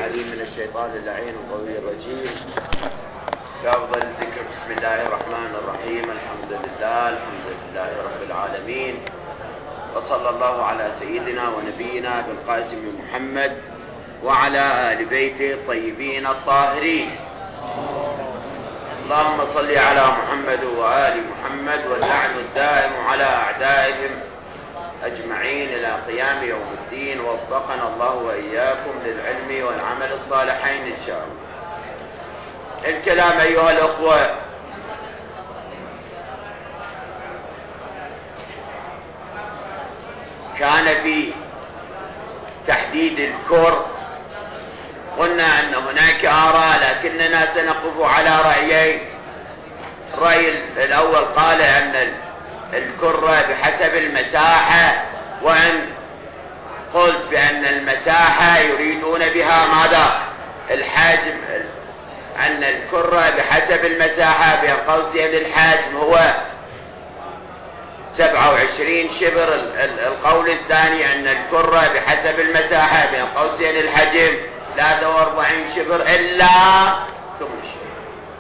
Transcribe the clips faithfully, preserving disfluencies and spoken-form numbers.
العليم من الشيطان اللعين القوي الرجيم. بأفضل الذكر بسم الله الرحمن الرحيم. الحمد لله الحمد لله رب العالمين، وصلى الله على سيدنا ونبينا بالقاسم محمد وعلى آل بيته الطيبين الطاهرين. اللهم صل على محمد وآل محمد، واللعن الدائم على أعدائهم أجمعين إلى قيام يوم الدين. ووفقنا الله وإياكم للعلم والعمل الصالحين إن شاء الله. الكلام أيها الأخوة كان في تحديد الكر، قلنا أن هناك آراء لكننا سنقف على رأيين. الرأي الأول قال أن الكرة بحسب المساحة، وأن قلت بأن المساحة يريدون بها ماذا؟ الحجم، أن الكرة بحسب المساحة بين قوسين الحجم هو سبعة وعشرين شبر. القول الثاني أن الكرة بحسب المساحة بين قوسين الحجم ثلاثة وأربعين شبر إلا ثمن شبر.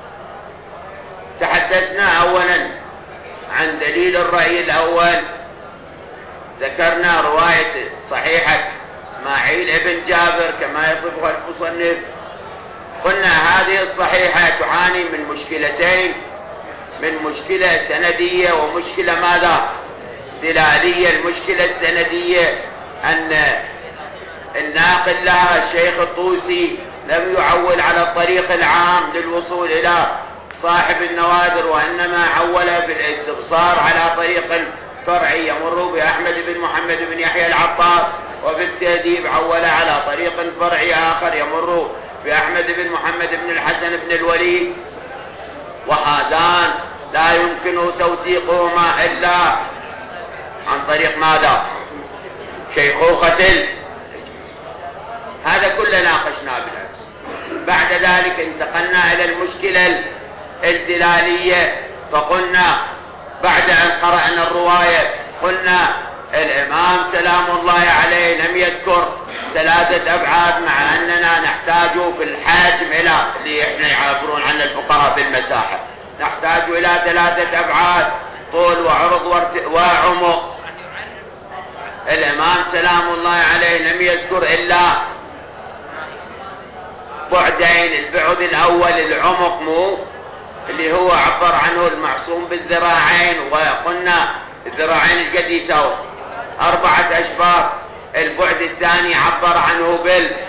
تحدثنا أولا عن دليل الرأي الأول، ذكرنا رواية صحيحة إسماعيل ابن جابر كما يصفها المصنف. قلنا هذه الصحيحة تعاني من مشكلتين، من مشكلة سندية ومشكلة ماذا؟ دلالية. المشكلة السندية أن الناقل لها الشيخ الطوسي لم يعول على الطريق العام للوصول إلى صاحب النوادر، وإنما عول بالاستبصار على طريق فرعي يمر بأحمد بن محمد بن يحيى العطار، وبالتهذيب عول على طريق فرعي آخر يمر بأحمد بن محمد بن الحسن بن الوليد، وهذان لا يمكن توثيقهما إلا عن طريق ماذا؟ شيخوخة. هذا كله ناقشناه بالعكس. بعد ذلك انتقلنا إلى المشكلة الدلالية، فقلنا بعد أن قرأنا الرواية قلنا الإمام سلام الله عليه لم يذكر ثلاثة أبعاد، مع أننا نحتاج في الحجم إلى اللي إحنا يعبرون عن الفقراء في المساحة، نحتاج إلى ثلاثة أبعاد: طول وعرض وعمق. الإمام سلام الله عليه لم يذكر إلا بعدين. البعد الأول العمق مو اللي هو عبر عنه المعصوم بالذراعين، وقلنا الذراعين القد يساوي أربعة أشبار. البعد الثاني عبر عنه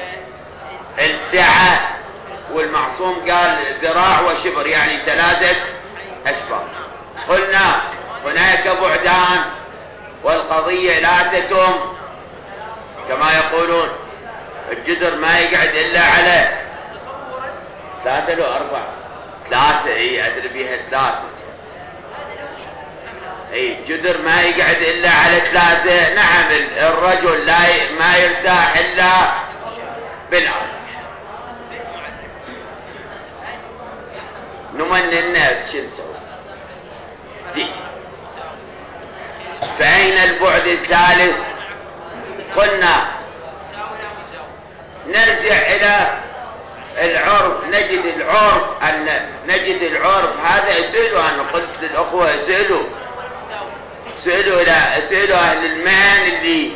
بالسعة، والمعصوم قال ذراع وشبر يعني ثلاثة أشبار. قلنا هناك بعدان والقضية لا تتم كما يقولون، الجدر ما يقعد إلا على ثلاثة لو أربعة ثلاثة. اي أدري بيها ثلاثة. اي جدر ما يقعد إلا على ثلاثة. نعم الرجل لا ما يرتاح إلا بالعرش. نمن الناس شو نسوي دي؟ فأين البعد الثالث؟ قلنا نرجع إلى العرف، نجد العرف أن نجد العرف هذا. اسألوا، أنا قلت للأخوة اسألوا اسألوا إلى اسألوا أهل المهن اللي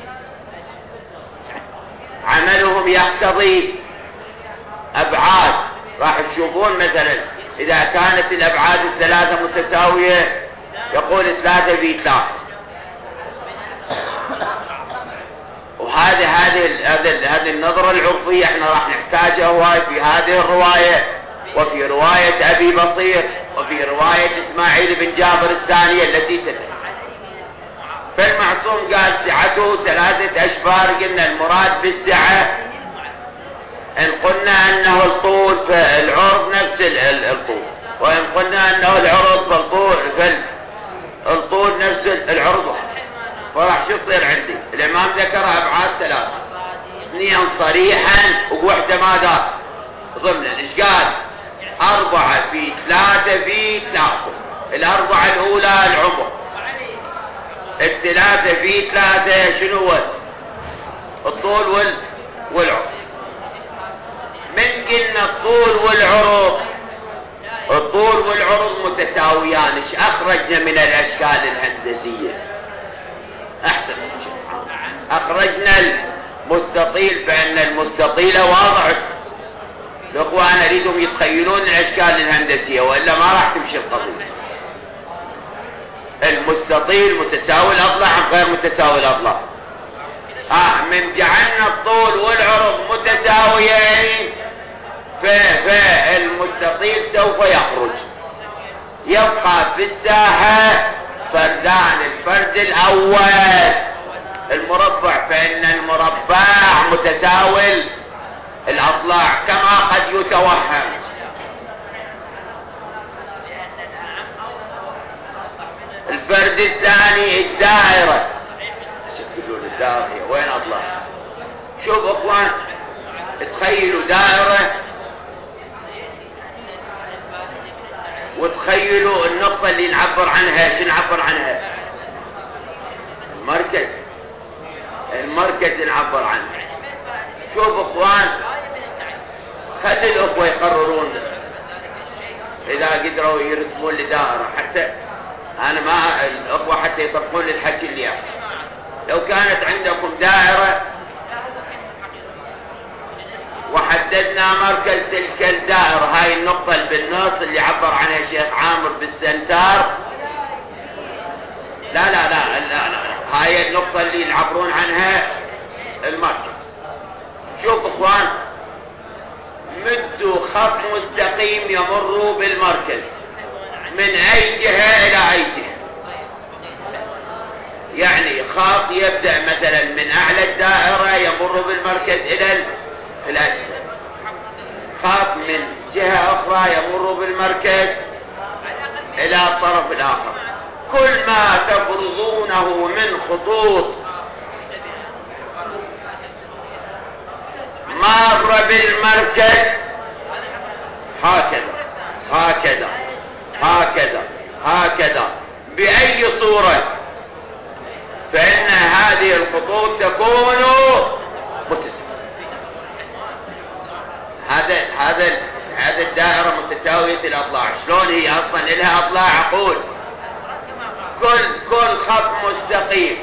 عملهم يقتضي أبعاد، راح تشوفون مثلا إذا كانت الأبعاد الثلاثة متساوية يقول ثلاثة في ثلاثة. وهذه هذه هذه النظرة العرفية احنا راح نحتاجها هواي في هذه الرواية، وفي رواية أبي بصير، وفي رواية إسماعيل بن جابر الثانية التي ستأتي. فالمعصوم قال سعته ثلاثة أشبار. قلنا المراد بالسعة إن قلنا أنه الطول فالعرض نفس الطول، وإن قلنا أنه العرض فالطول فالطول نفس العرض. فراح شو يصير عندي؟ الإمام ذكر أبعاد ثلاثة، اثنين صريحا وواحدة ماذا؟ ضمنا. إيش قال؟ أربعة في ثلاثة في ثلاثة. الأربعة الأولى العمر، الثلاثة في ثلاثة شنو هو؟ الطول وال والعمر. قلنا الطول والعرض، الطول والعرض متساويان، ايش اخرجنا من الاشكال الهندسية؟ احسن، اخرجنا المستطيل، فان المستطيل واضح. الاخوان اريدهم يتخيلون الاشكال الهندسية والا ما راح تمشي القضية. المستطيل متساوي الاضلاع غير متساوي الاضلاع. اه من جعلنا الطول والعرض متساويين فالمستطيل سوف يخرج. يبقى في الساحة فردان. الفرد الاول المربع، فان المربع متساوي الاضلاع كما قد يتوهم. الفرد الثاني الدائرة. يقولون الدائرة وين اضلاع؟ شوف اخوان، تخيلوا دائرة وتخيلوا النقطة اللي نعبر عنها. شو نعبر عنها؟ المركز. المركز نعبر عنه. شوف اخوان، خلي الاخوة يقررون اذا قدروا يرسمون لي دائرة، حتى انا ما الاخوة حتى يطبقون للحكي اللي أحكي. لو كانت عندكم دائرة وحددنا مركز تلك الدائرة، هاي النقطة اللي بالنص اللي عبر عنها الشيخ عامر بالسنتار. لا لا لا لا, لا. هاي النقطة اللي يعبرون عنها المركز. شوف اخوان، مدوا خط مستقيم يمر بالمركز من اي جهة الى اي جهة. يعني خط يبدأ مثلا من اعلى الدائرة يمر بالمركز الى الاسفل، خط من جهة اخرى يمر بالمركز الى الطرف الاخر. كل ما تفرضونه من خطوط مر بالمركز هكذا هكذا هكذا هكذا بأي صورة، فإن هذه الخطوط تكون متساوية. هذا هذا هذا الدائرة متساوية الأضلاع. شلون هي أصلا لها أضلاع؟ أقول كل كل خط مستقيم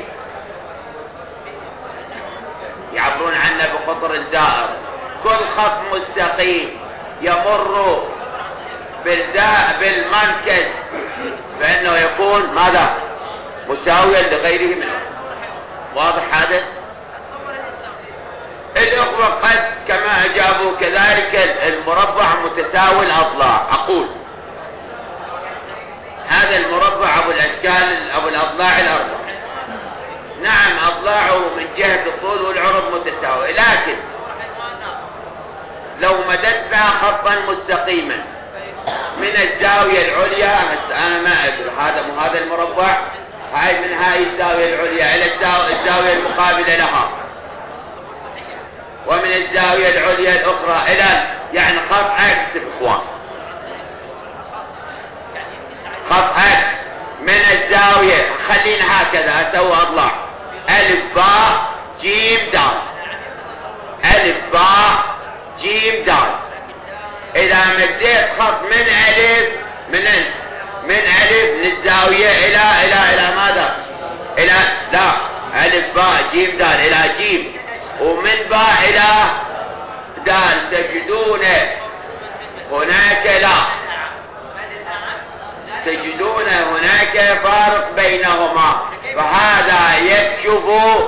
يعبرون عنه بقطر الدائرة. كل خط مستقيم يمر بالداء بالمركز فإنه يكون ماذا؟ مساويا لغيره منه. واضح هذا؟ الأخوة قد كما أجابوا كذلك المربع متساوي الأضلاع. أقول هذا المربع أبو الأشكال أبو الأضلاع الأربع، نعم أضلاعه من جهة الطول والعرض متساوي، لكن لو مددنا خطا مستقيما من الزاوية العليا، أنا ما أدري هذا مو هذا المربع، هاي من هاي الزاوية العليا إلى الزاوية المقابلة لها، ومن الزاوية العليا الأخرى إلى، يعني خط عكس إخوان، خط عكس من الزاوية. خلينا هكذا أسوي أضلاع ألف باء جيم دال، ألف باء جيم دال. إذا مديت خط من ألف من من ألف من الزاوية إلى إلى إلى ماذا؟ إلى لا ألف باء جيم دال إلى جيم، ومن باء إلى دال، تجدون هناك لا تجدون هناك فارق بينهما، فهذا يكشف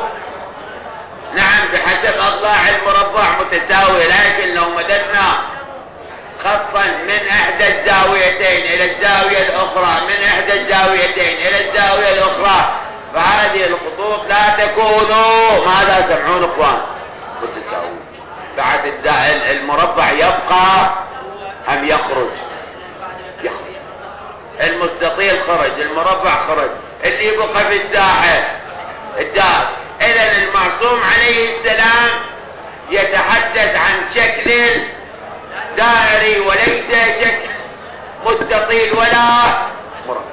نعم بحسب أضلاع المربع متساوي. لكن لو مددنا خطا من احدى الزاويتين الى الزاوية الاخرى، من احدى الزاويتين الى الزاوية الاخرى، فهذه الخطوط لا تكون ماذا سمعون اخوان؟ متساوي. بعد المربع يبقى ام يخرج؟ يخرج. المستطيل خرج، المربع خرج، اللي يبقى في الساحة الدار. اذا المعصوم عليه السلام يتحدث عن شكل دائري وليس شكل مستطيل ولا مربع.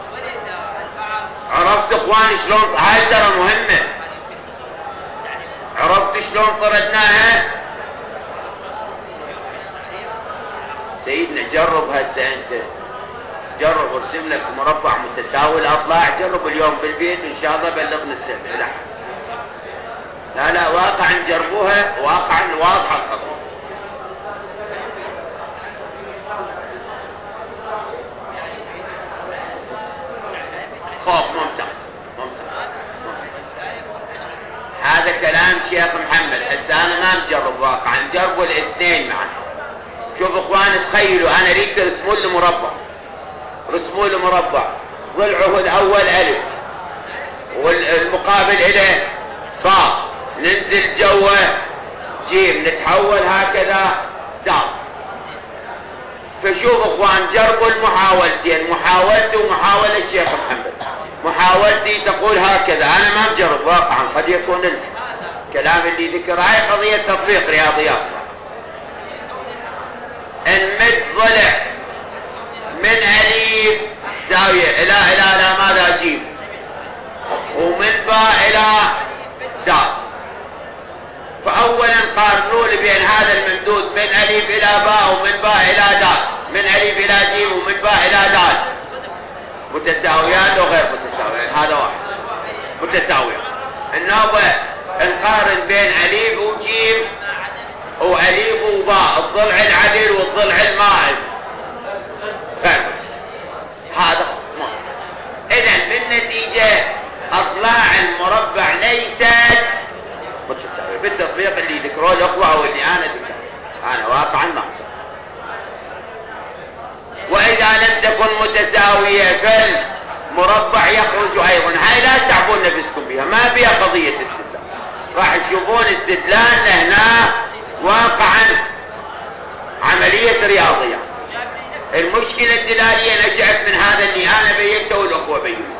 عرفت اخواني شلون؟ هاي ترى مهمة. عرفت شلون طردناها؟ سيدنا جرب هسه انت، جرب ارسم لك مربع متساوي الاضلاع، جرب اليوم بالبيت وان شاء الله بلغنا السبع. لا لا لا واقعا جربوها، واقعا واضحه الخطوه. خوف ممتاز ممتاز. هذا كلام شيخ محمد. هسه انا ما مجرب واقعا، جربوا الاثنين معا. شوف اخوان تخيلوا، انا اريد ترسموا لي مربع، رسموا لي مربع ضلعه الاول الف والمقابل اليه فاء، ننزل جوه جيم، نتحول هكذا دال. فشوف اخوان جربوا المحاولتين، محاولتي ومحاولة الشيخ محمد. محاولتي تقول هكذا، انا ما مجرب واقعا، قد يكون الكلام اللي ذكر هاي قضية تطبيق رياضيات. نمد ضلع من الف زاوية الى الى الى ماذا جيم، ومن باء الى دال. فاولا قارنوا لي بين هذا الممدود من الف الى باء ومن باء الى دال، من الف الى جيم ومن باء الى دال، متساويات وغير متساويات. هذا واحد متساويات. النوبة نقارن بين الف وجيم والف وباء، الضلع العدل والضلع المائل غير متساوي. هذا اذا بالنتيجة اضلاع المربع ليست متساوية بالتطبيق اللي ذكروه الاخوة او اللي انا ذكره، انا واقعا ما أحسن. واذا لم تكن متساوية فالمربع يخرج ايضا. هاي لا تعبون نفسكم بها، ما فيها قضية استدلال، راح تشوفون استدلال هنا واقعا عملية رياضية. المشكلة الدلالية نشأت من هذا اللي انا بينته والاخوة بينته.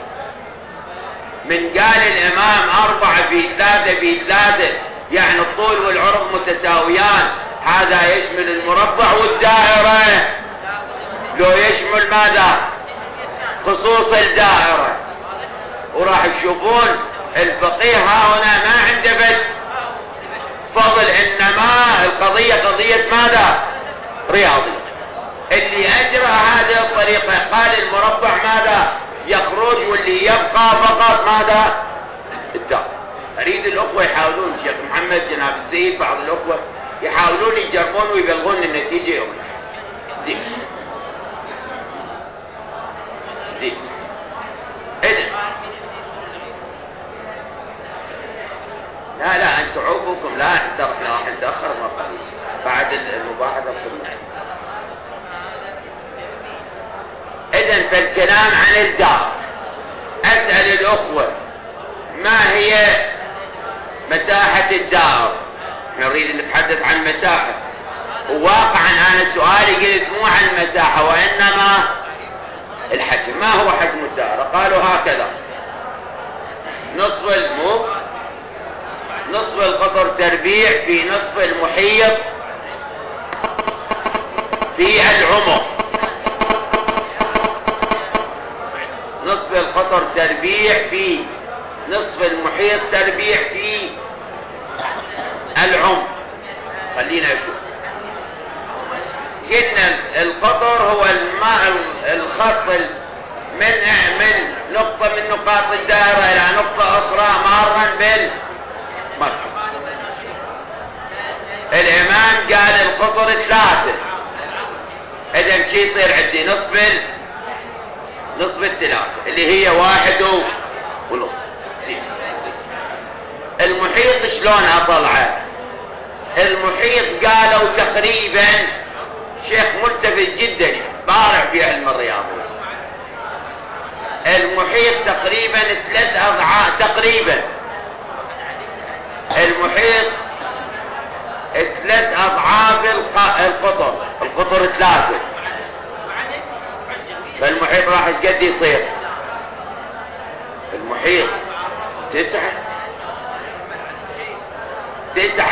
من قال الامام اربعة في ثلاثة في ثلاثة يعني الطول والعرض متساويان، هذا يشمل المربع والدائرة، لو يشمل ماذا؟ خصوص الدائرة. وراح تشوفون الفقيه ها هنا ما عنده بس فضل، انما القضية قضية ماذا؟ رياضي. اللي اجرى هذه الطريقة قال المربع ماذا؟ يخرج، واللي يبقى فقط ماذا؟ الدائرة. اريد الاخوة يحاولون، شيخ محمد جناب السيد بعض الاخوة يحاولون يجربون ويبلغون النتيجة يوم زين زين. إذن لا لا انتم عقوكم لا راح نتأخر ما قليل بعد المباحثة الصبح. إذن فالكلام عن الدار، أسأل الأخوة ما هي مساحة الدار؟ نريد نتحدث عن مساحة، وواقعا أنا سؤالي قلت مو عن المساحة وإنما الحجم. ما هو حجم الدائرة؟ قالوا هكذا: نصف المو نصف القطر تربيع في نصف المحيط في العمق. نصف القطر تربيع في نصف المحيط تربيع في العمق. خلينا نشوف. قلنا القطر هو الماء الخط من من نقطة من نقاط الدائرة إلى نقطة أخرى مارا بالمركز. الإمام قال القطر ثلاثة، إذا شي يصير عندي نصف نصف الثلاثة اللي هي واحد ونص. المحيط شلونها طلعت؟ المحيط قالوا تقريبا، شيخ ملتفت جدا بارع في علم الرياضة، المحيط تقريبا ثلاث أضعاف، تقريبا المحيط ثلاث أضعاف القطر. القطر ثلاثة، فالمحيط راح ايش قد يصير؟ المحيط تسعة تسعة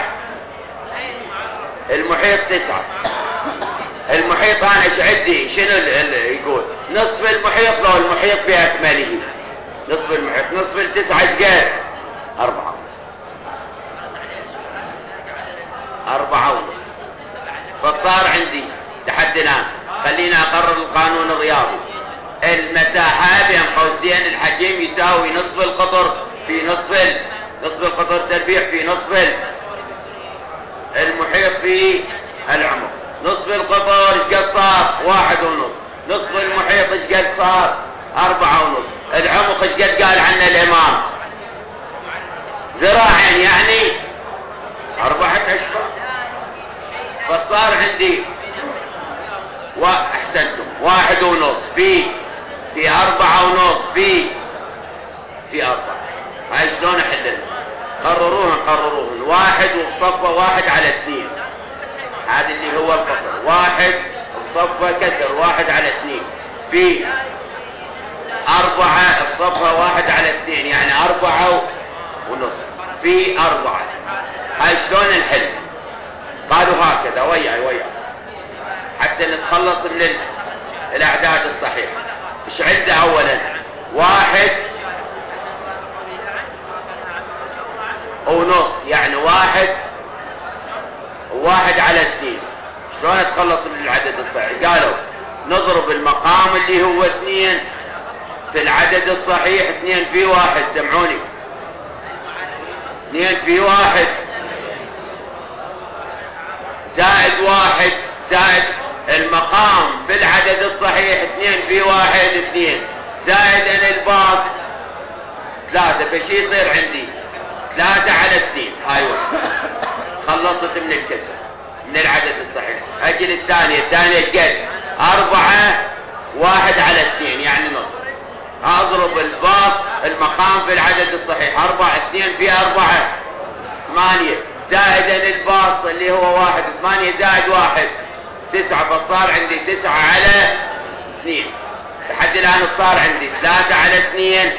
المحيط تسعة. المحيط انا ايش عندي؟ شنو يقول؟ نصف المحيط لو المحيط باكمله، نصف المحيط نصف التسعة ايش قد؟ أربعة ونص. أربعة ونص. فصار عندي لحد الآن. خلينا أقرر القانون الرياضي. المساحة بين قوسين الحجم يساوي نصف القطر في نصف ال... نصف القطر تربيع في نصف المحيط في العمق. نصف القطر ايش قد صار؟ واحد ونص. نصف المحيط ايش قد صار؟ أربعة ونص. العمق ايش قد قال عنه الإمام؟ ذراعين، يعني أربعة أشفار. فصار عندي وأحسنتم واحد ونص في في أربعة ونص في في أربعة. هاي شلون أحلل؟ قرروهن قرروهن واحد وصفة واحد على اثنين. هذا اللي هو القطر. واحد وصفة كسر واحد على اثنين في أربعة بصفة واحد على اثنين، يعني أربعة ونص في أربعة. هاي شلون الحل؟ قالوا هكذا وياي وياي حتى نتخلص من الأعداد الصحيحة. ايش عنده أولا؟ واحد ونص، يعني واحد واحد على اثنين. شلون نتخلص من العدد الصحيح؟ قالوا نضرب المقام اللي هو اثنين في العدد الصحيح. اثنين في واحد، سمعوني، اثنين في واحد زائد واحد زائد المقام في العدد الصحيح. اثنين في واحد اثنين زائد ان الباق ثلاثة، فشي يصير عندي ثلاثة على اثنين. هاي واحد خلصت من الكسر من العدد الصحيح. اجل الثانية. الثانية قد أربعة واحد على اثنين، يعني نص. اضرب الباق المقام في العدد الصحيح. أربعة اثنين في أربعة ثمانية زائد ان الباص اللي هو واحد. ثمانية زائد واحد تسعة، فصار عندي تسعة على اثنين. لحد الآن صار عندي ثلاثة على اثنين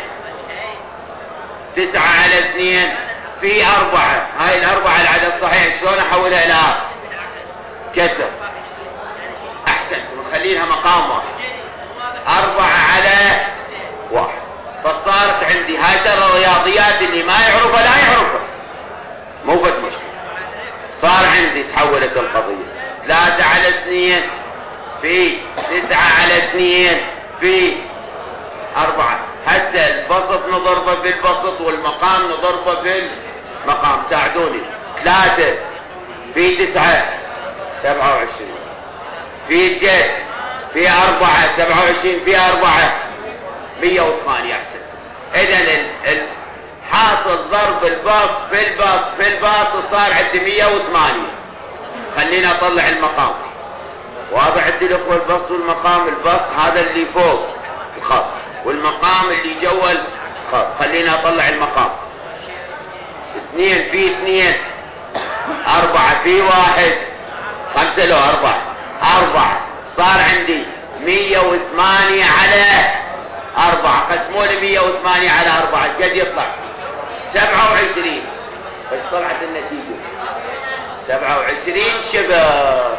تسعة على اثنين في أربعة. هاي الأربعة العدد الصحيح شلون أحولها إلى كسر؟ أحسنت، ونخليها مقام واحد. أربعة على واحد. فصارت عندي هاي ترى الرياضيات اللي ما يعرفها لا يعرفها، مو بس مشكلة. صار عندي تحولت القضية ثلاثة على اثنين في تسعة على اثنين في أربعة. حتى البسط نضربه بالبسط والمقام نضربه بالمقام. ساعدوني. ثلاثة في تسعة سبعة وعشرين في جد في أربعة سبعة وعشرين في أربعة مية وثمانية. أحسن. إذن حاصل ضرب الباص في الباص في الباص صار عندي مية وثمانية. خلينا اطلع المقام. واضح عندي الاخوه الباص والمقام. الباص هذا اللي فوق الخط والمقام اللي جوا الخط. خلينا اطلع المقام. اثنين في اثنين أربعة في واحد خمسة لو أربعة أربعة. صار عندي مية وثمانية على أربعة. قسموا لي مية وثمانية على أربعة قد يطلع؟ سبعة وعشرين. بس طلعت النتيجة سبعة وعشرين شبه.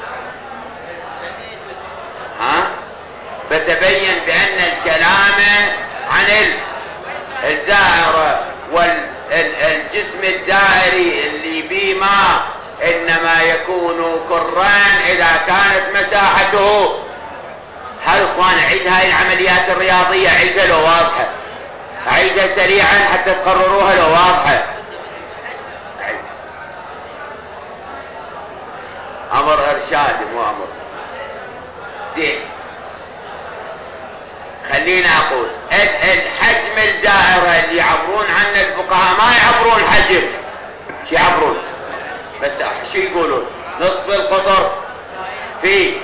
ها؟ فتبين بأن الكلام عن الدائرة والجسم الدائري اللي به ماء إنما يكون كران إذا كانت مساحته. هاي اخوان عيد هاي العمليات الرياضية، عيدها لو واضحة، عيدها سريعا حتى تقرروها لو واضحة. عيد. امر ارشادي مو امر دين. خلينا اقول الحجم الدائرة اللي يعبرون عنه الفقهاء ما يعبرون حجم، شو يعبرون؟ بس شو يقولون؟ نصف القطر في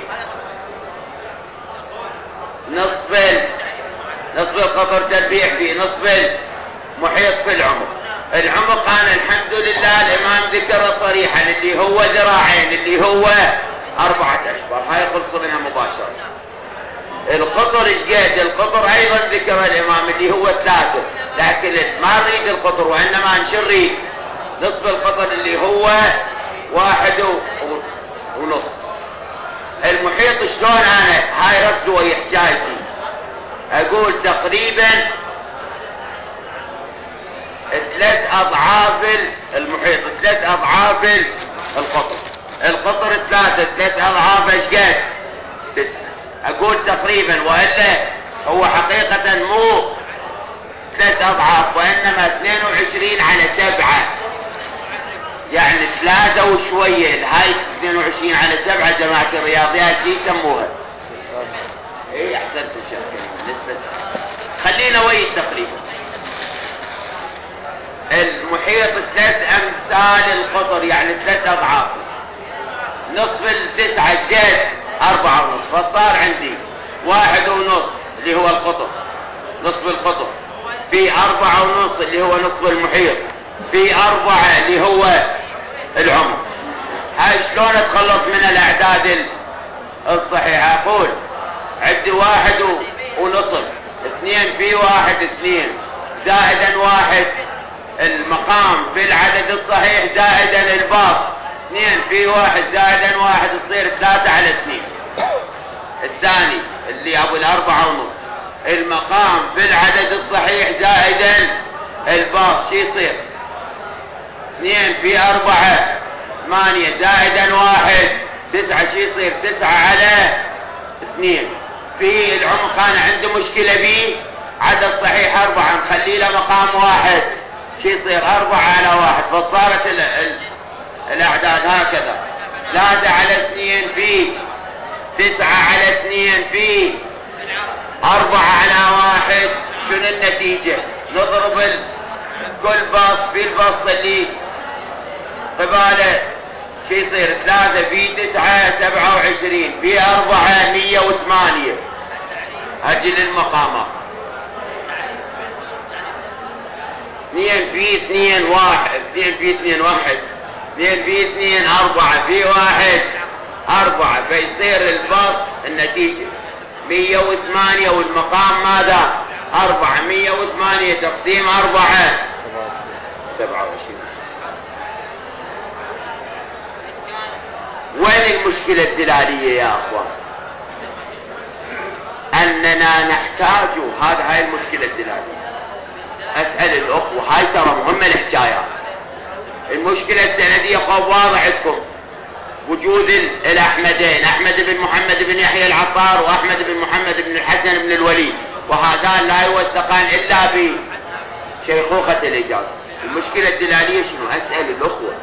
نصف نصف القطر تربيع في نصف المحيط في العمق. العمق أنا الحمد لله الإمام ذكر صريحا اللي هو ذراعين اللي هو أربعة أشبار. هاي خلص منها مباشرة. القطر ايش قد؟ القطر أيضا ذكر الإمام اللي هو ثلاثة، لكن ما نريد القطر وإنما نشري نصف القطر اللي هو واحد ونص. المحيط شلون أنا هاي ركزوا ويحتاجي أقول تقريبا ثلاث أضعاف المحيط، ثلاث أضعاف القطر. القطر ثلاثة، ثلاث اضعاف ايش قد؟ تسعة. اقول تقريبا، والا هو حقيقة مو ثلاث اضعاف وانما اثنين وعشرين على سبعة، يعني ثلاثة وشوية. هاي اثنين وعشرين على سبعة جماعة الرياضيات شو يسموها؟ ايه احسنت الشيخ بالنسبة. خلينا وين تقريبا. المحيط ثلاث امثال القطر، يعني ثلاث اضعاف. نصف التسعة جد اربعة ونصف، فصار عندي واحد ونصف اللي هو القطر، نصف القطر، في اربعة ونصف اللي هو نصف المحيط، في اربعة اللي هو العمر. هاي شلون اتخلص من الاعداد الصحيحة؟ اقول عندي واحد ونصف، اثنين في واحد اثنين، زائدا واحد المقام في العدد الصحيح، زائدا الباص اثنين في واحد زائدا واحد، تصير ثلاثة على اثنين. الثاني اللي ابو الاربعة ونص، المقام في العدد الصحيح زائدا الباص شي يصير؟ اثنين في اربعة ثمانية زائدا واحد تسعة، شي يصير؟ تسعة على اثنين. في العمق كان عنده مشكلة بيه، عدد صحيح اربعة، نخلي له مقام واحد، شي يصير؟ اربعة على واحد. فصارت ال ال الاعداد هكذا، ثلاثة على اثنين في تسعة على اثنين في اربعة على واحد. شنو النتيجة؟ نضرب كل باص في البسط اللي قباله، شي يصير؟ ثلاثة في تسعة سبعة وعشرين، في اربعة مية وثمانية. اجل المقامات، اثنين في اثنين واحد، اثنين في اثنين واحد، اثنين في اثنين اربعة، في واحد اربعة، فيصير البسط النتيجة مية وثمانية، والمقام ماذا؟ اربعة. مية وثمانية تقسيم اربعة سبعة وعشرين. وين المشكلة الدلالية يا اخوان؟ اننا نحتاج، هذا هاي المشكلة الدلالية. اسأل الاخوة، هاي ترى مهمة الحكايات. المشكلة السندية خوف واضح عندكم، وجود الاحمدين، احمد بن محمد بن يحيى العطار واحمد بن محمد بن الحسن بن الوليد، وهذان لا يوثقان الا بشيخوخة الاجازة. المشكلة الدلالية شنو؟ اسأل الاخوة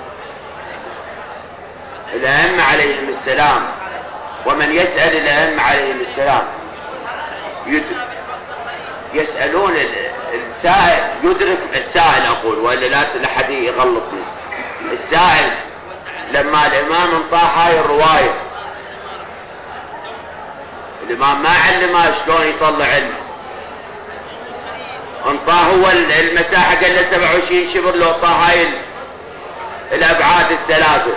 الائمة عليهم السلام، ومن يسأل الائمة عليهم السلام يدرك، يسألون السائل يدرك. السائل اقول، ولا لا احد يغلطني. السائل لما الامام انطاه هاي الرواية، الامام ما علمه شلون يطلع علمه، انطاه هو المساحة قال له سبعة وعشرين شبر، لو انطاه هاي الابعاد الثلاثة،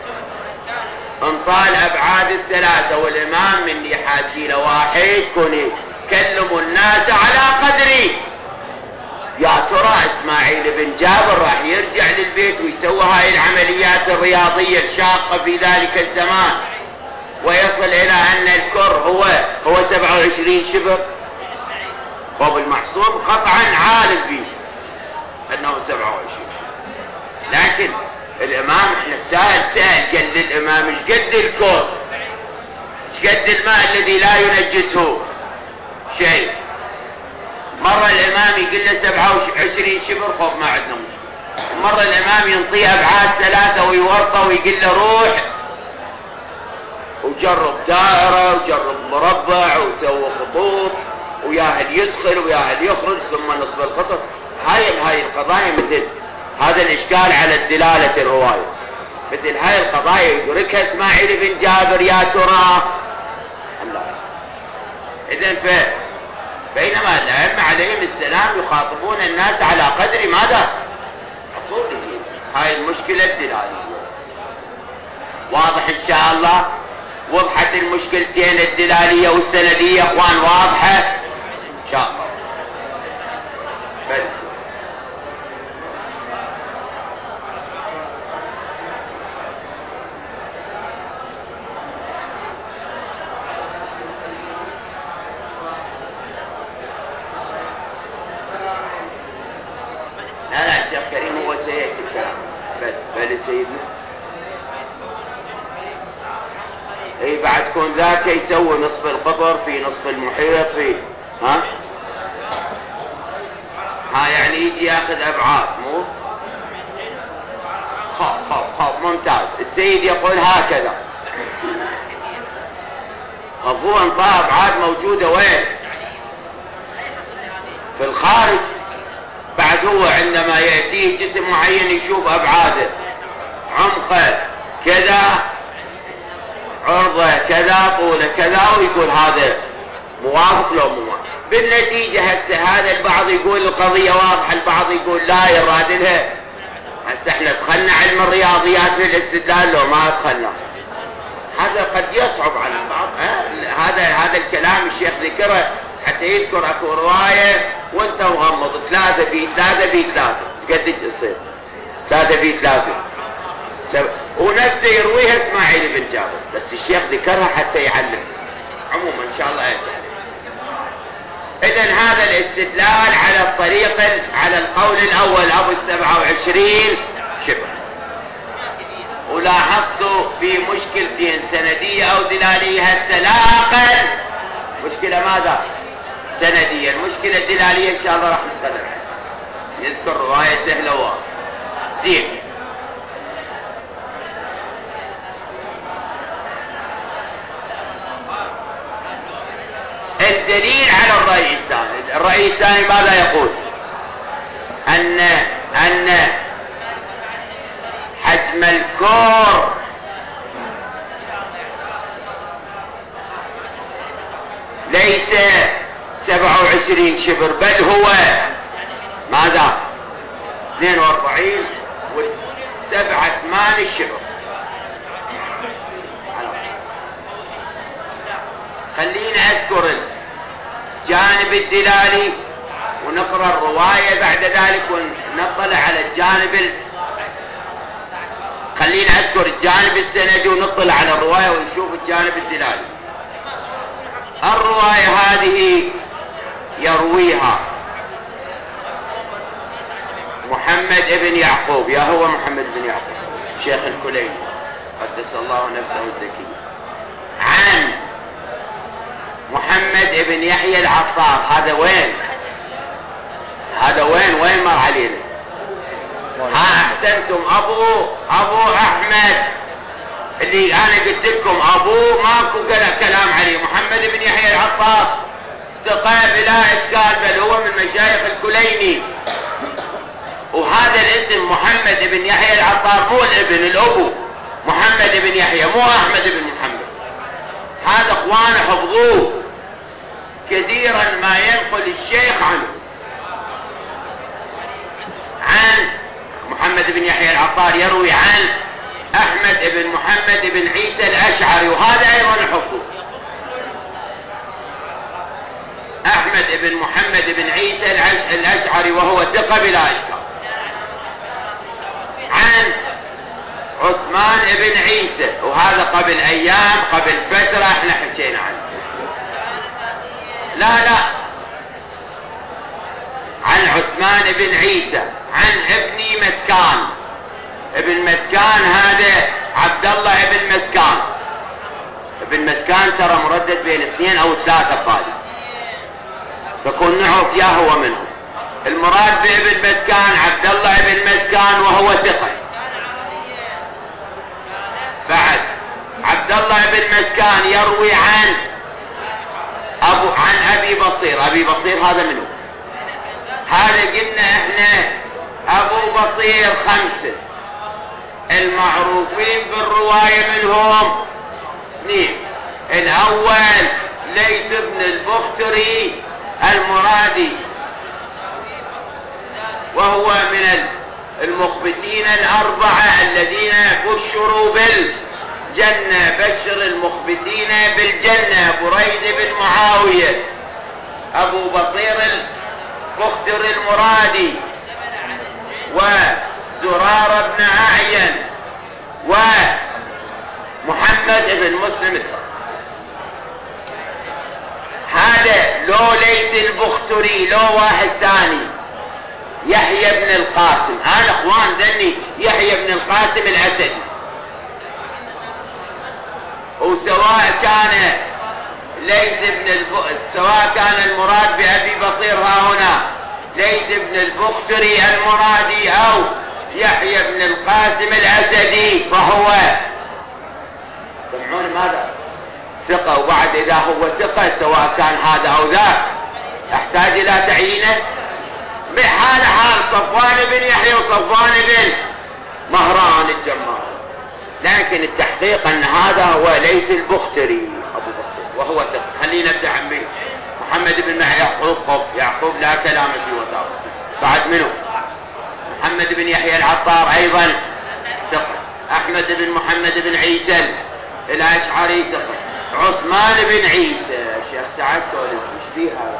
انطاه الابعاد الثلاثة، والامام من يحاكي له واحد كوني كلموا الناس على قدري. يا ترى اسماعيل بن جابر راح يرجع للبيت ويسوي هاي العمليات الرياضية الشاقة في ذلك الزمان ويصل الى ان الكر هو هو سبعة وعشرين شبر؟ طب المحصول قطعا عالم فيه انه سبعة وعشرين، لكن الامام احنا السائل سأل قال للامام ايش قد الكر، ايش قد الماء الذي لا ينجسه شيء؟ مرة الامام يقول له سبعة وعشرين شبر، خوف ما عندنا مشكلة. مرة الامام ينطيه ابعاد ثلاثة ويورطه ويقول له روح وجرب دائرة وجرب مربع وسوي خطوط، وياهل يدخل وياهل يخرج ثم نصب الخطط. هاي هاي القضايا مثل هذا الاشكال على دلالة الرواية، مثل هاي القضايا يدركها اسماعيل بن جابر يا ترى؟ اذن ف بينما الائمة عليهم السلام يخاطبون الناس على قدر ماذا؟ عقولهم. هاي المشكلة الدلالية. واضح ان شاء الله؟ وضحت المشكلتين الدلالية والسندية اخوان؟ واضحة ان شاء الله. بل لا لا الشيخ كريم هو سيأتي الكلام. بل بل سيدنا اي بعد كون ذاك يسوي نصف القطر في نصف المحيط في ها ها يعني يجي ياخذ ابعاد مو خف خف خف ممتاز. السيد يقول هكذا هو انطى ابعاد موجودة وين؟ في الخارج. بعد هو عندما يأتيه جسم معين يشوف ابعاده، عمقه كذا، عرضه كذا، طوله كذا، ويقول هذا موافق لو موافق. بالنتيجة هسه هذا البعض يقول القضية واضحة، البعض يقول لا يراد لها. هسه احنا دخلنا علم الرياضيات في الاستدلال لو ما دخلنا، هذا قد يصعب على البعض. هذا هذا الكلام الشيخ ذكره حتى يذكر اكو رواية وانت مغمض ثلاثة في ثلاثة في ثلاثة تقدر تصير ثلاثة في ثلاثة ونفسه يرويها اسماعيل بن جابر، بس الشيخ ذكرها حتى يعلم. عموما ان شاء الله يتعلم. اذا هذا الاستدلال على الطريق على القول الاول ابو السبعة وعشرين شبه. ولاحظت في مشكلتين سندية او دلالية، هسه لا اقل مشكلة ماذا؟ سندية. المشكلة الدلالية ان شاء الله راح نتكلم نذكر رواية سهلة واضحة. زين، الدليل على الرأي الثاني. الرأي الثاني ماذا يقول؟ أن أن حجم الكور ليس سبعة وعشرين شبر، بل هو ماذا؟ اثنين وأربعين وسبعة ثمان شبر. خلينا أذكر الجانب الدلالي ونقرأ الرواية بعد ذلك ونطلع على الجانب ال... خلينا أذكر الجانب السندي ونطلع على الرواية ونشوف الجانب الدلالي. الرواية هذه يرويها محمد ابن يعقوب، يا هو محمد بن يعقوب شيخ الكليني قدس الله نفسه الزكية، عن محمد ابن يحيى العطار. هذا وين؟ هذا وين وين مر علينا؟ ها احسنتم، ابو ابو احمد اللي انا قلت لكم ابوه ماكو كلام عليه. محمد بن يحيى العطار ثقة بلا اشكال، بل هو من مشايخ الكليني. وهذا الاسم محمد بن يحيى العطار مو الابن، الابو محمد بن يحيى مو احمد بن محمد. هذا اخوانه حفظوه كثيرا ما ينقل الشيخ عنه. عن محمد بن يحيى العطار يروي عن احمد بن محمد بن عيسى الاشعري، وهذا ايضا حفظه. احمد بن محمد بن عيسى الاشعري وهو ثقة بلا اشكال. عن عثمان بن عيسى، وهذا قبل ايام قبل فترة احنا حكينا عنه. لا لا عن عثمان بن عيسى عن ابن مسكان. ابن مسكان هذا عبد الله ابن مسكان. ابن مسكان ترى مردد بين اثنين او ثلاثة قادم، فكون نعرف يا هو منه. المراد بابن مسكان عبد الله ابن مسكان وهو ثقة. بعد عبد الله بن مسكان يروي عن أبو عن أبي بصير. أبي بصير هذا منه؟ هذا قلنا احنا أبو بصير خمسة المعروفين بالرواية منهم اثنين. الأول ليث بن البختري المرادي، وهو من المخبتين الأربعة الذين بشروا بالجنة. بشر المخبتين بالجنة بريد بن معاوية، أبو بصير البختر المرادي، وزرار بن أعين، ومحمد بن مسلم. هذا لو ليث البختري لو واحد ثاني يحيى بن القاسم. هذا اخوان ذني يحيى بن القاسم الأسدي. وسواء كان ليث بن الب... سواء كان المراد بأبي بصير ها هنا ليث بن البختري المرادي أو يحيى بن القاسم الأسدي فهو سمعون ماذا ثقة. وبعد إذا هو ثقة سواء كان هذا أو ذاك أحتاج إلى تعيينه بحال حال صفوان بن يحيى وصفوان بن مهران الجمال. لكن التحقيق أن هذا هو ليث البختري أبو بصير وهو ثقة. خلينا نبدأ عن محمد بن يعقوب. يعقوب لا كلام فيه وثاقة. بعد منه محمد بن يحيى العطار أيضا ثقة. أحمد بن محمد بن عيسى الأشعري ثقة. عثمان بن عيسى شيخ سعد سولف مش فيها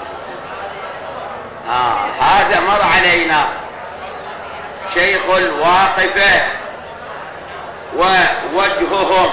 آه هذا مر علينا شيخ الواقفة ووجههم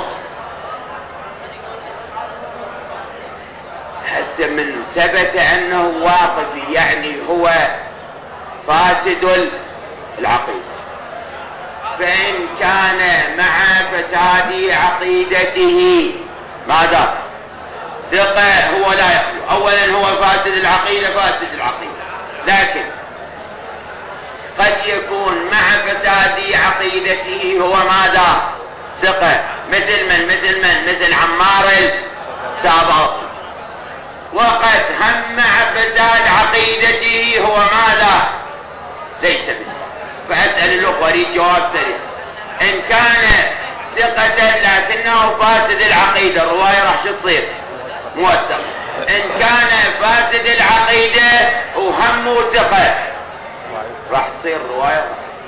حس من ثبت أنه واقفي يعني هو فاسد العقيدة. فإن كان مع فساد عقيدته ماذا ثقة هو لا يخلو. أولا هو فاسد العقيدة فاسد العقيدة لكن قد يكون مع فساد عقيدته هو ماذا ثقة مثل من مثل من مثل عمار السابق. وقد هم مع فساد عقيدته هو ماذا ليس بالله. فأسأل الأخوة لي جواب سريع. إن كان ثقة لكنه فاسد العقيدة الرواية راح تصير موثق. إن كان فاسد العقيدة وهمه ثقة راح تصير رواية.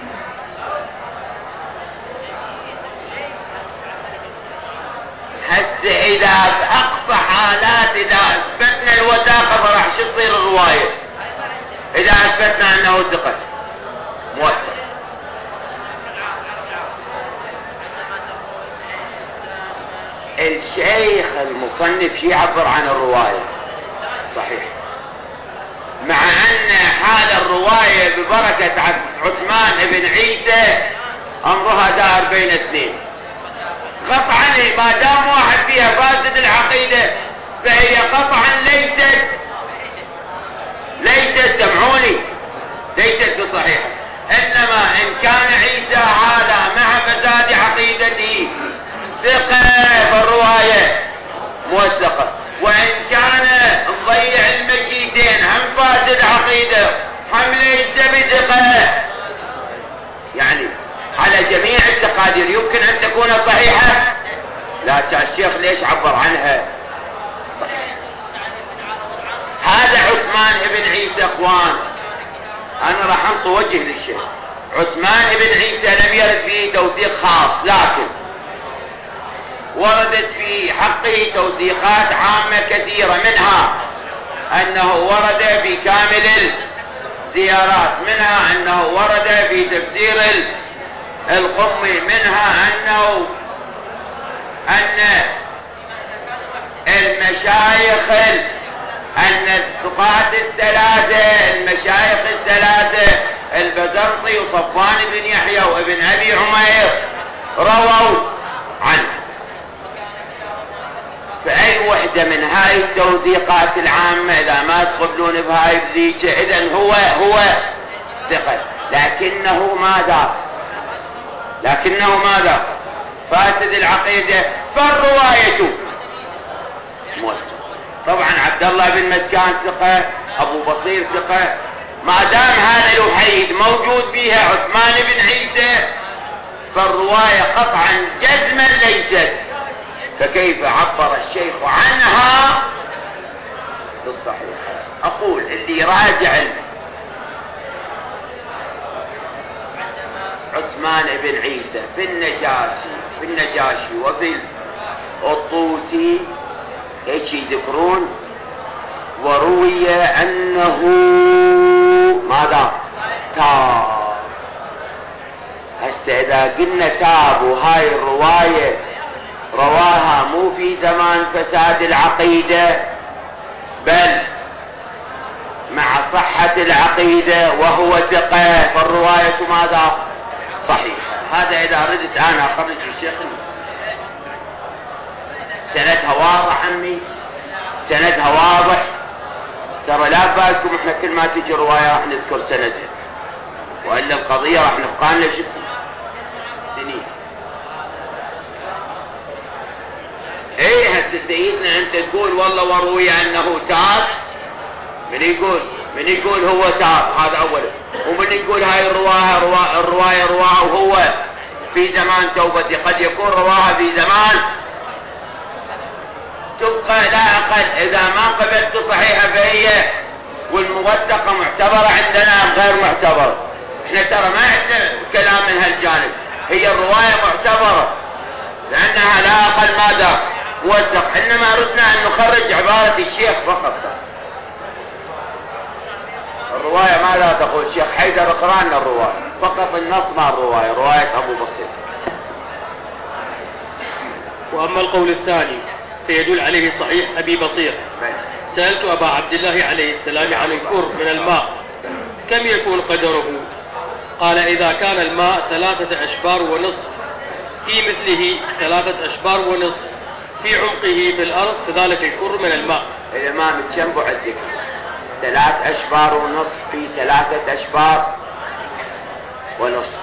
حتى إذا بأقصى حالات إذا أثبتنا الوثاقة فراح تصير الرواية إذا أثبتنا أنه ثقة موثق. الشيخ المصنف يعبر عن الرواية صحيح مع أن حال الرواية ببركة عثمان بن عيسى أمرها دار بين اثنين. قطعا ما دام واحد فيها فاسد العقيدة فهي قطعا ليست ليست سمعوني ليست بصحيحة. إنما إن كان عيسى هذا مع فساد عقيدته ثقة فالرواية موثقة. وإن كان مضيع المشيتين هم فاسد عقيدة هم ليس بثقة يعني على جميع التقادير يمكن أن تكون صحيحة. لا الشيخ ليش عبر عنها صحيح. هذا عثمان بن عيسى اخوان انا راح انطي وجه للشيخ. عثمان بن عيسى لم يرد فيه توثيق خاص لكن وردت في حقه توثيقات عامة كثيرة منها انه ورد في كامل الزيارات منها انه ورد في تفسير القمي منها انه ان المشايخ ان الثقات الثلاثة المشايخ الثلاثة البزرطي وصفوان بن يحيى وابن ابي عمير رووا عنه. فأي وحدة من هاي التوثيقات العامة إذا ما تقبلون بهاي بذيكة إذن هو هو ثقة لكنه ماذا لكنه ماذا فاسد العقيدة فالرواية موثق. طبعا عبد الله بن مسكان ثقة أبو بصير ثقة ما دام هذا الوحيد موجود بها عثمان بن عيسى فالرواية قطعا جزما ليست. فكيف عبر الشيخ عنها بالصحيح. أقول اللي راجع عثمان بن عيسى في النجاشي في النجاشي وفي الطوسي ايش يذكرون وروي أنه ماذا تاب. هسه إذا قلنا تاب وهاي الرواية رواها مو في زمان فساد العقيدة بل مع صحة العقيدة وهو ثقة فالرواية ماذا صحيح. هذا إذا ردت أنا أخرج الشيخ المسلم. سندها واضح عمي، سندها واضح. ترى لا بالكم احنا كل ما تجي رواية راح نذكر سندها، وإلا القضية راح نبقى لنا سنين. ايه هسه سيدنا انت تقول والله وروي انه تاب، من يقول من يقول هو تاب، هذا اولا. ومن يقول هاي الرواية روا... الرواية رواها وهو في زمان توبتي، قد يكون رواها في زمان تبقى لا اقل. اذا ما قبلت صحيحة فهي والموثقة معتبرة عندنا غير معتبرة. احنا ترى ما عندنا كلام من هالجانب، هي الرواية معتبرة لانها لا اقل ماذا موثق. انما اردنا ان نخرج عبارة الشيخ فقط. الرواية ماذا تقول؟ الشيخ حيدر اقرانا الرواية فقط، النص مع الرواية، رواية ابو بصير. واما القول الثاني فيدل عليه صحيح ابي بصير. سألت ابا عبد الله عليه السلام عن الكر من الماء كم يكون قدره؟ قال اذا كان الماء ثلاثة اشبار ونصف، في مثله ثلاثة اشبار ونصف، في عمقه في الارض، كذلك الكر من الماء. الامام كم بعدك؟ ثلاث اشبار ونصف في ثلاثة اشبار ونصف،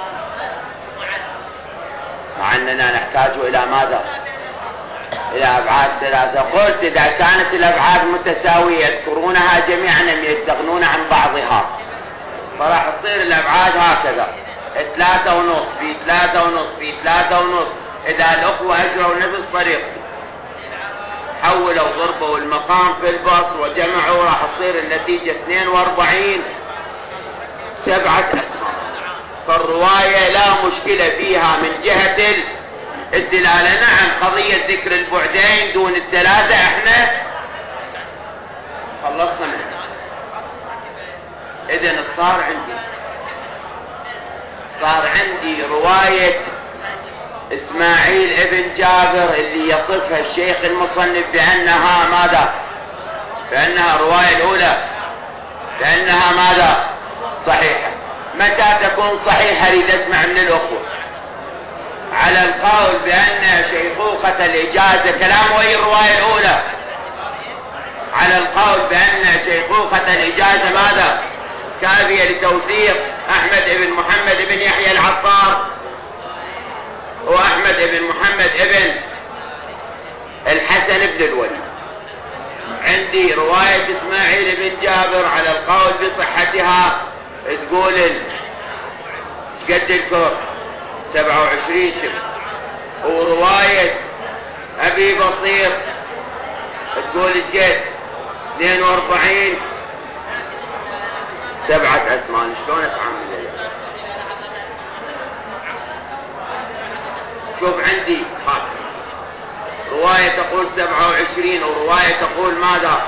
مع اننا نحتاج الى ماذا؟ الى ابعاد ثلاثة. قلت اذا كانت الابعاد متساوية يذكرونها جميعا لم يستغنون عن بعضها، فراح تصير الابعاد هكذا، ثلاثة ونصف في ثلاثة ونصف في ثلاثة ونصف. اذا الاخوة اجروا نفس طريق حولوا ضربوا المقام في البصر وجمعوا، راح تصير النتيجة اثنين واربعين سبعة اسماء. فالرواية لا مشكلة فيها من جهة الدلالة. نعم قضية ذكر البعدين دون الثلاثة احنا خلصنا منها. اذن صار عندي صار عندي رواية اسماعيل ابن جابر اللي يصفها الشيخ المصنف بانها ماذا؟ بانها الرواية الاولى بانها ماذا؟ صحيحة. متى تكون صحيحة؟ اريد اسمع من الاخوة. على القول بان شيخوخة الاجازة كلام وهي الرواية الاولى، على القول بان شيخوخة الاجازة ماذا؟ كافية لتوثيق احمد بن محمد بن يحيى العطار واحمد بن محمد بن الحسن بن الوليد. عندي رواية اسماعيل بن جابر على القول بصحتها تقول قد الكور سبعة وعشرين شبه، ورواية ابي بصير تقول قد اثنين واربعين سبعة اثمان. شلون اتعامل وياه؟ شوف عندي خاطر رواية تقول سبعة وعشرين ورواية تقول ماذا؟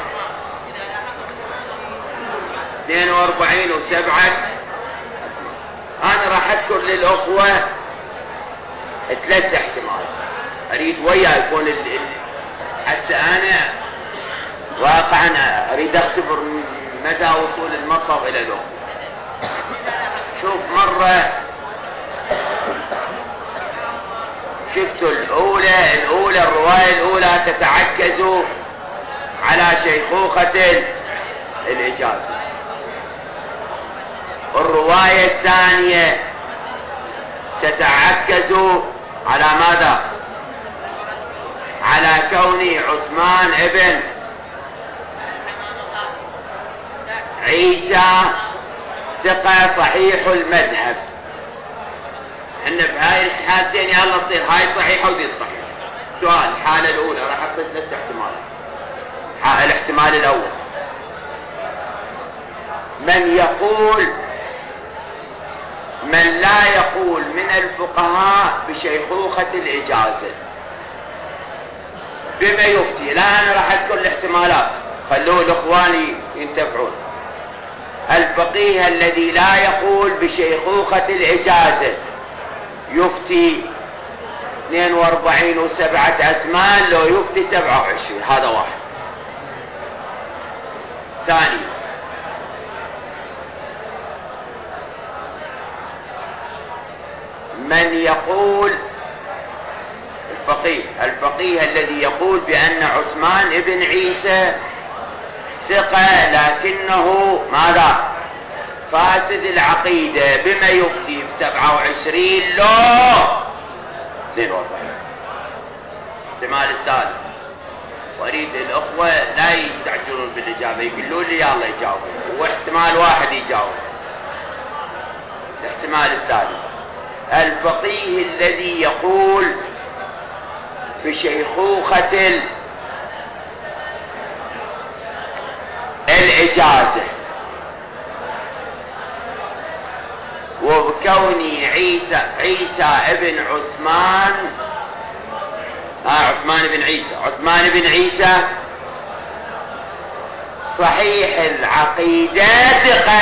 اثنين واربعين وسبعة. انا راح اذكر للاخوة ثلاث احتمال، اريد وياه يكون ال... حتى انا واقعا اريد اختبر مدى وصول المطلب الى الاخوة. شوف مرة شفت الاولى الاولى الرواية الاولى تتعكز على شيخوخة الاجازة، الرواية الثانية تتعكز على ماذا؟ على كون عثمان ابن عيسى ثقة صحيح المذهب. ان بهاي الحالتين يا الله تصير هاي صحيحة ودي صحيحة. سؤال الحالة الاولى راح احط ثلاث احتمالات. الاحتمال الاول من يقول من لا يقول من الفقهاء بشيخوخة الإجازة بما يفتي. لا أنا راح أذكر الاحتمالات، خلوه الإخوان ينتفعون. الفقيه الذي لا يقول بشيخوخة الإجازة يفتي اثنين واربعين وسبعة أثمان لو يفتي سبعة وعشرين. هذا واحد. ثاني من يقول فقيه الفقيه الذي يقول بأن عثمان بن عيسى ثقة لكنه ماذا فاسد العقيدة بما يفتي بسبعة وعشرين لو اثنين واربعين احتمال الثالث. واريد الاخوة لا يستعجلون بالاجابة يقولون لي يلا يجاوبوا واحتمال واحد يجاوب. الاحتمال الثالث الفقيه الذي يقول بشيخوخة الإجازة وبكوني عيسى عيسى ابن عثمان آه عثمان بن عيسى عثمان بن عيسى صحيح العقيدة ثقة.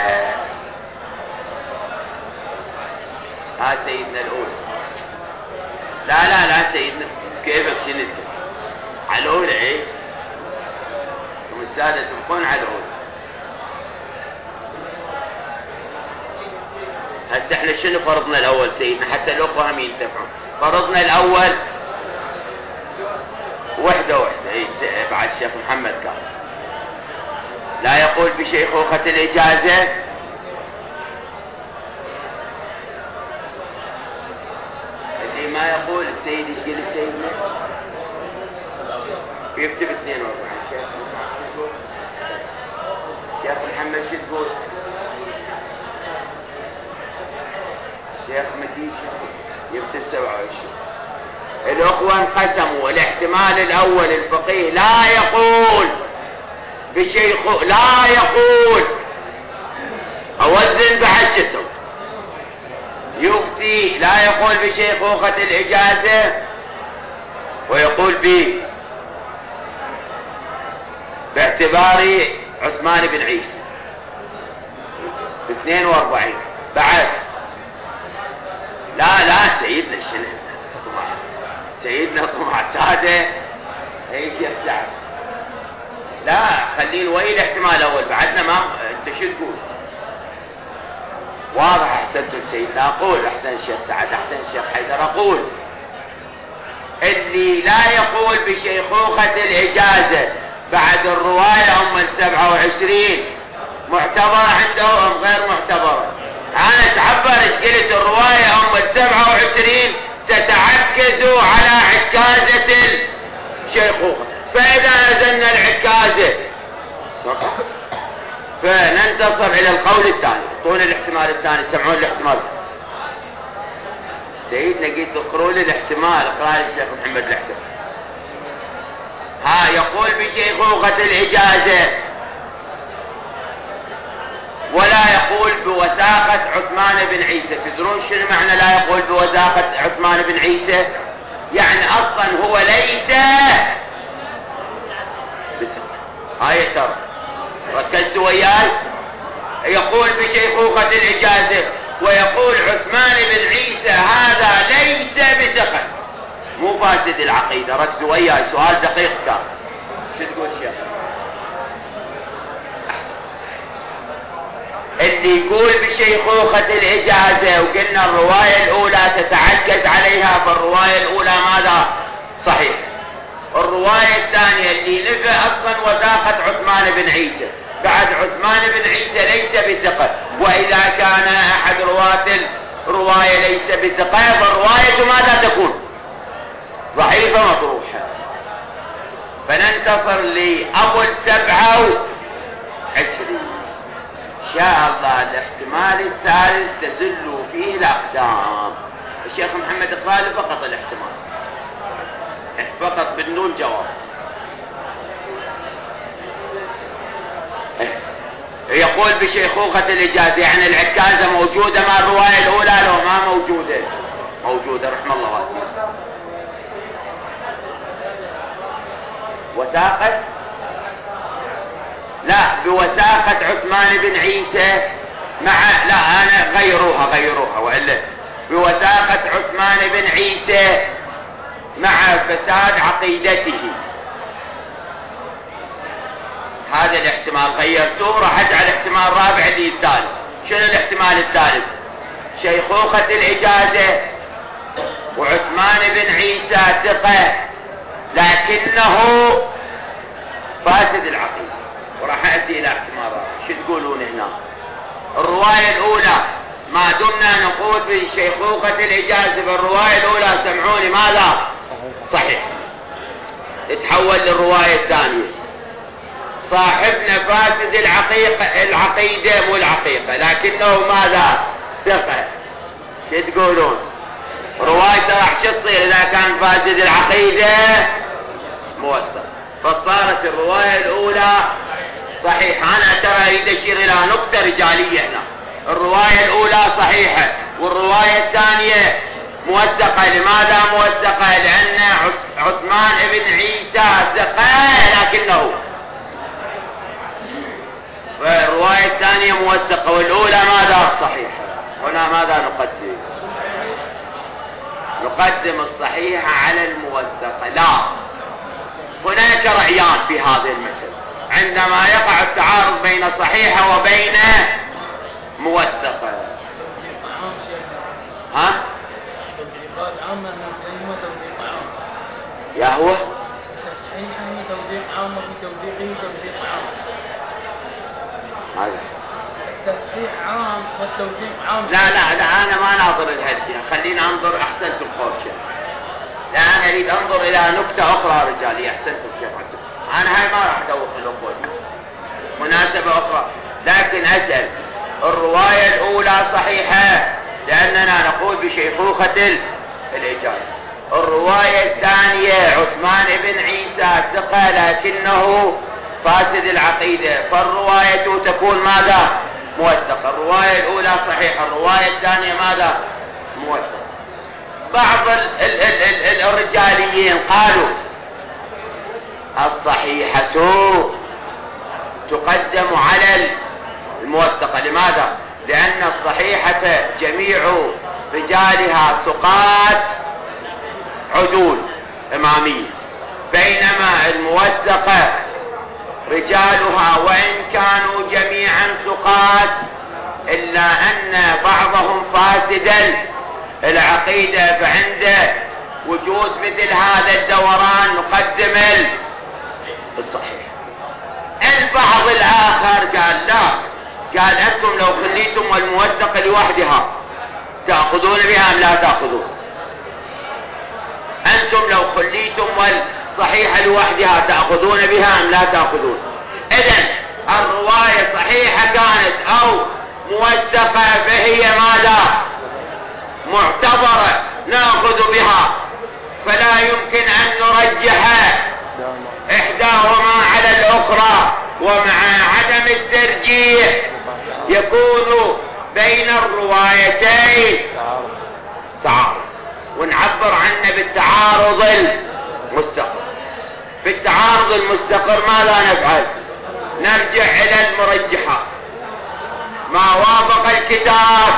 ها سيدنا الأولى لا لا لا سيدنا كيفك شنو على الأولى ايه ثم السادة تبقون على الأولى. هسه احنا شنو فرضنا الأول سيدنا حتى الأخوة هم ينتفعون. فرضنا الأول وحدة وحدة ايه بعد الشيخ محمد قال لا يقول بشيخوخة الإجازة اللي ما يقول السيد ايش قال السيدنا يكتب اثنين واربعين. شيخ شيخ محمد شو تقول شيخ مكيش يكتب سبعة وعشرين. الأخوة انقسموا. الاحتمال الأول الفقيه لا يقول بشيخ لا يقول أوزن بحشته يفتي لا يقول بشيخوخة الإجازة ويقول به باعتبار عثمان بن عيسى اثنين واربعين. بعد لا لا سيدنا الشنه سيدنا طمع سادة ايش يفتح لا خلين وين الاحتمال الاول بعدنا ما انت شو تقول واضح. احسنتم سيدنا اقول احسن الشيخ سعد احسن الشيخ حيدر اقول اللي لا يقول بشيخوخة الإجازة بعد الرواية هم السبعة وعشرين معتبرة عنده ام غير معتبرة. انا تعبرت قلت الرواية هم السبعة وعشرين تتعكز على عكازة الشيخوخة فإذا نزلنا العكازة فننتصر إلى القول الثاني. طول الاحتمال الثاني سمعون الاحتمال سيدنا قلت اقروا لي الاحتمال اقرأ لي الشيخ محمد الاحتمال. ها يقول بشيخوخة الإجازة ولا يقول بوثاقة عثمان بن عيسى. تدرون شنو معنى لا يقول بوثاقة عثمان بن عيسى؟ يعني اصلا هو ليس هاي ترى ركزت وياي. يقول بشيخوخة الإجازة ويقول عثمان بن عيسى هذا ليس بثقة مو فاسد العقيدة. ركزوا وياي سؤال دقيق كان شو تقول شيخ اللي يقول بشيخوخة الإجازة وقلنا الرواية الأولى تتعكز عليها فالرواية الأولى ماذا صحيح. الرواية الثانية اللي نفى أصلا وثاقة عثمان بن عيسى بعد عثمان بن عيسى ليس بثقة وإذا كان أحد رواة الرواية ليس بثقة فالرواية ماذا تكون ضعيفة مطروحة. فننتصر لأول سبعة وعشرين إن شاء الله. الاحتمال الثالث تزل فيه الأقدام. الشيخ محمد قال فقط الاحتمال فقط بدون جواب. يقول بشيخوخة الإجازة يعني العكازة موجودة مع الرواية الأولى لو ما موجودة موجودة رحم الله والديك. وثاقة لا بوثاقة عثمان بن عيسى مع لا أنا غيروها غيروها وإلا بوثاقة عثمان بن عيسى مع فساد عقيدته. هذا الاحتمال غيرتوه راح اجعل احتمال رابع لي الثالث. شنو الاحتمال الثالث؟ شيخوخة الإجازة وعثمان بن عيسى ثقة لكنه فاسد العقيدة. وراح أتي إلى احتمالات. شو تقولون هنا؟ الرواية الأولى ما دمنا نقول بشيخوخة الإجازة بالرواية الأولى سمعوني ماذا؟ صحيح. تتحول للرواية الثانية صاحبنا فاسد العقيقة العقيدة مو العقيقة لكنه ماذا؟ ثقة. شو تقولون؟ روايته راح شو تصير إذا كان فاسد العقيدة موثق؟ فصارت الرواية الأولى صحيحة. أنا ترى أريد أشير إلى نقطة رجالية هنا. الرواية الأولى صحيحة والرواية الثانية موثقة. لماذا موثقة؟ لأن عثمان بن عيسى ثقة لكنه، فالرواية الثانية موثقة والأولى ماذا؟ صحيحة. هنا ماذا نقدم؟ نقدم الصحيحة على الموثقة. لا، هناك رأيان في هذه المسألة عندما يقع التعارض بين صحيحة وبين موثقة. ها؟ يا هو صحيحة هي توثيق عام وفي توثيقه توثيق عام. هذا التصحيح عام والتوثيق عام. لا لا لا أنا ما ناظر الهرجة، خلينا أنظر. أحسنتم قوشة. لا أنا أريد أنظر إلى نكتة أخرى رجالي. أحسنتم شيخ عبد. أنا هاي ما راح أدوق الأخوة مناسبة أخرى، لكن أسأل الرواية الأولى صحيحة لأننا نقول بشيخوخة الإجازة. الرواية الثانية عثمان بن عيسى ثقة لكنه فاسد العقيدة، فالرواية تكون ماذا؟ موثقة. الرواية الأولى صحيحة، الرواية الثانية ماذا؟ موثقة. بعض ال ال ال ال الرجاليين قالوا الصحيحة تقدم على الموثقة. لماذا؟ لأن الصحيحة جميع رجالها ثقات عدول إمامية، بينما الموثقة رجالها وإن كانوا جميعا ثقات إلا أن بعضهم فاسد العقيدة، فعند وجود مثل هذا الدوران نقدم الصحيح. البعض الآخر قال لا، قال أنتم لو خليتم الموثقة لوحدها تأخذون بها أم لا تأخذون؟ أنتم لو خليتم الصحيحة لوحدها تأخذون بها أم لا تأخذون؟ إذن الرواية صحيحة كانت أو موثقة فهي ماذا؟ معتبرة نأخذ بها، فلا يمكن أن نرجح إحداهما على الأخرى. ومع عدم الترجيح يكون بين الروايتين تعارض، ونعبر عنه بالتعارض المستقر. في التعارض المستقر ماذا نفعل؟ نرجع إلى المرجحات، ما وافق الكتاب،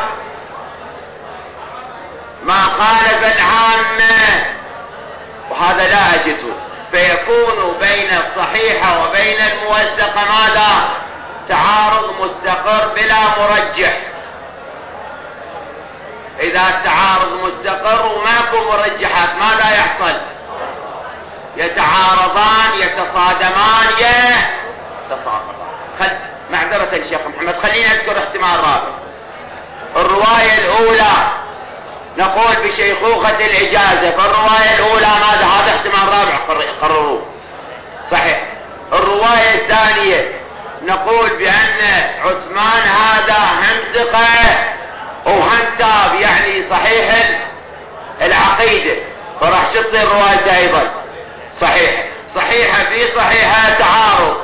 ما خالف العامة، وهذا لا أجده، فيكون بين الصحيحة وبين الموثقة ماذا؟ تعارض مستقر بلا مرجح. إذا التعارض مستقر وماكو مرجحات ماذا يحصل؟ يتعارضان، يتصادمان، يتساقطان. خل... معذرة الشيخ محمد، خلينا نذكر احتمال رابع. الرواية الأولى نقول بشيخوخة الإجازة، فالرواية الأولى ماذا؟ هذا احتمال رابع قرروه صحيح. الرواية الثانية نقول بأن عثمان هذا هم ثقة وهم تاب، يعني صحيح العقيدة، فراح تصير روايته أيضا صحيح. صحيحة في صحيحة تعارض،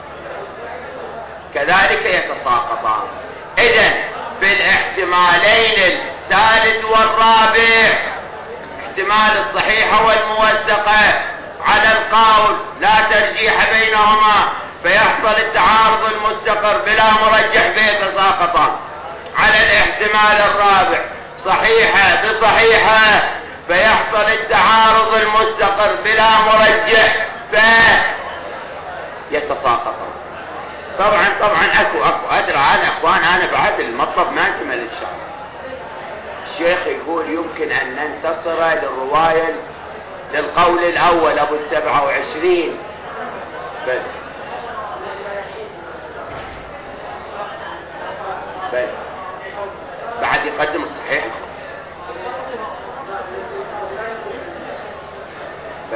كذلك يتساقطان. إذن في الاحتمالين الثالث والرابع، احتمال الصحيحة والموثقة على القول لا ترجيح بينهما فيحصل التعارض المستقر بلا مرجح فيتساقطان. على الاحتمال الرابع صحيحة بصحيحة فيحصل التعارض المستقر بلا مرجح فيتساقطان. طبعا طبعا اكو اكو ادرى انا اخوان، انا بعد المطلب ما انتمل للشرع. الشيخ يقول يمكن أن ننتصر للرواية للقول الأول أبو السبعة وعشرين بل بل بعد يقدم الصحيح بل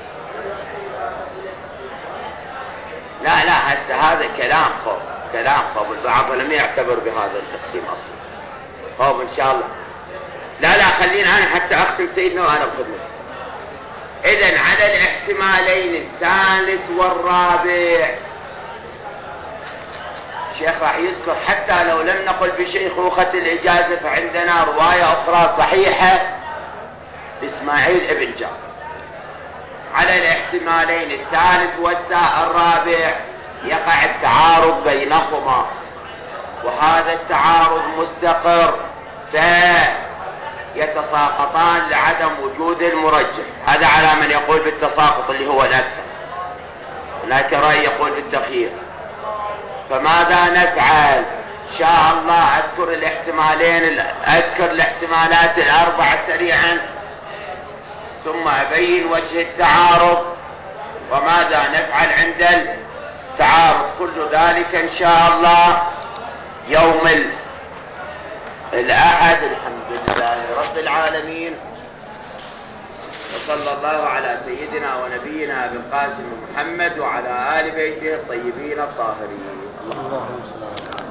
لا لا هسه هذا كلام خوف كلام خوف البعض لم يعتبر بهذا التقسيم أصلا خوف إن شاء الله لا لا خلينا أنا حتى أختم سيدنا وأنا بخدمته. إذن على الاحتمالين الثالث والرابع الشيخ راح يذكر حتى لو لم نقل بشيخوخة الإجازة فعندنا رواية أخرى صحيحة لإسماعيل ابن جابر على الاحتمالين الثالث والرابع يقع التعارض بينهما وهذا التعارض مستقر فيتساقطان لعدم وجود المرجح. هذا على من يقول بالتساقط اللي هو الأكثر، هناك رأي يقول بالتخيير. فماذا نفعل؟ إن شاء الله أذكر الاحتمالين أذكر الاحتمالات الأربعة سريعا ثم أبين وجه التعارض وماذا نفعل عند التعارض. كل ذلك إن شاء الله يوم الأحد. الحمد لله رب العالمين وصلى الله على سيدنا ونبينا بالقاسم محمد وعلى آل بيته الطيبين الطاهرين. اللهم صل على